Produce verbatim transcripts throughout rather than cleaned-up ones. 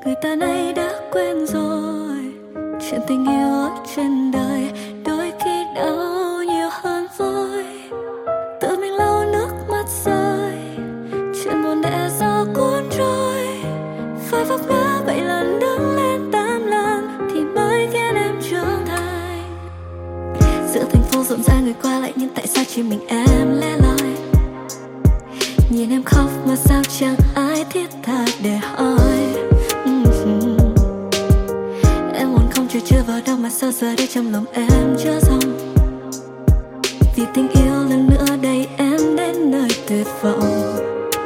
người ta nay đã quen rồi. Chuyện tình yêu ở trên đời đôi khi đau nhiều hơn vui. Tự mình lau nước mắt rơi, chuyện buồn để gió cuốn trôi. Phải vấp ngã bảy lần đứng lên tám lần thì mới khiến em trưởng thành. Giữa thành phố rộn ràng người qua lại, nhưng tại sao chỉ mình em lẻ loi? Nhìn em khóc mà sao chẳng ai thiết tha để hỏi. uh-huh. Em muốn không chưa chưa vào đâu mà sao giờ đây trong lòng em chưa xong. Vì tình yêu lần nữa đẩy em đến nơi tuyệt vọng.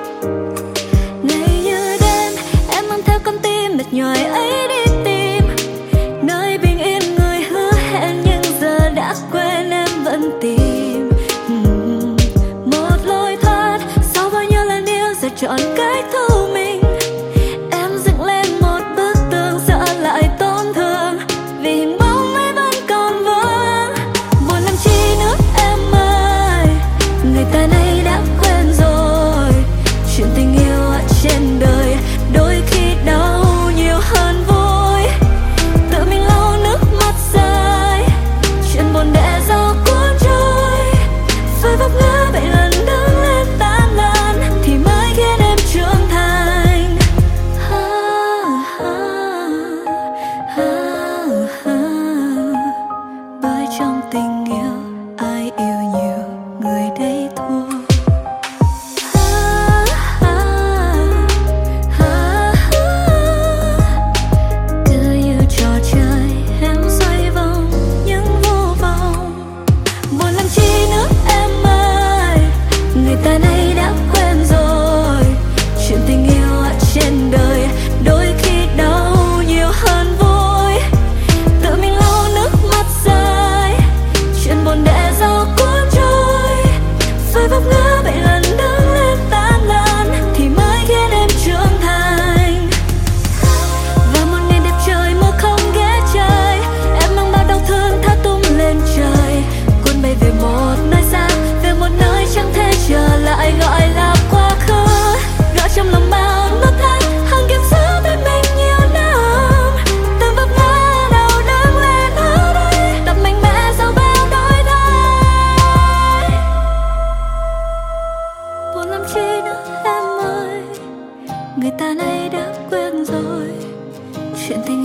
Ngày như đêm em mang theo con tim mệt nhoài ấy đi tìm nơi bình yên người hứa hẹn, nhưng giờ đã quên em vẫn tìm uhm. Một lối thoát sau bao nhiêu lần yêu giờ chọn cách thu mình. Em dựng lên một bức tường sợ lại tổn thương, vì hình bóng ấy vẫn còn vương. Buồn làm chi nữa em ơi, người ta nay đã quen rồi. Chuyện tình yêu ở trên đời đôi khi đau nhiều hơn vui. Tự mình lau nước mắt rơi, chuyện buồn để gió cuốn trôi. Phải vấp ngã bảy lần đứng lên tám lần thì mới khiến em trưởng thành. ha, ha, ha, ha. Bởi trong tình yêu ai yêu nhiều người đấy thua. Ha, ha, ha, ha. Cứ như trò chơi em xoay vòng nhưng vô vọng. Buồn làm chi nữa em ơi, người ta nay đã quen rồi. Chuyện tình yêu ở trên đời đôi khi đau nhiều hơn vui. Tự mình lau nước mắt rơi, chuyện buồn để gió cuốn trôi. Phải vấp ngã bảy lần đứng lên tám lần thì mới khiến em trưởng thành. Và một ngày đẹp trời mưa không ghé trời, em mang bao đau thương thả tung lên trời. Cuốn bay về một nơi xa, về một nơi chẳng thể trở lại, gọi là quá khứ. Gõ trong lòng bao nốt thắt hàng kiếp giữ bên mình nhiều năm. Từng vấp ngã đầu đứng lên ở đây, tập mạnh mẽ dẫu bao đổi thay. Buồn làm chi nữa em ơi, người ta nay đã quen rồi. Chuyện tình